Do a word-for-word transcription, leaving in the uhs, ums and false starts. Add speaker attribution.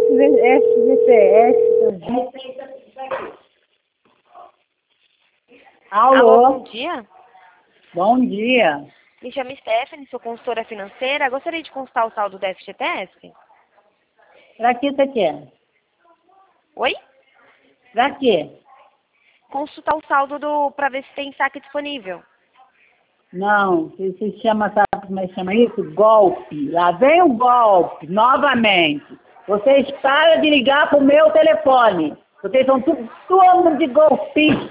Speaker 1: S V P S. Alô?
Speaker 2: Alô, bom dia.
Speaker 1: Bom dia.
Speaker 2: Me chamo Stephanie, sou consultora financeira. Gostaria de consultar o saldo da F G T S?
Speaker 1: Pra que você quer?
Speaker 2: Oi?
Speaker 1: Pra quê?
Speaker 2: Consultar o saldo do para ver se tem saque disponível.
Speaker 1: Não, você chama, sabe como é que chama isso? Golpe. Lá vem o golpe, novamente. Vocês param de ligar pro meu telefone. Vocês são tudo, tudo de golpista.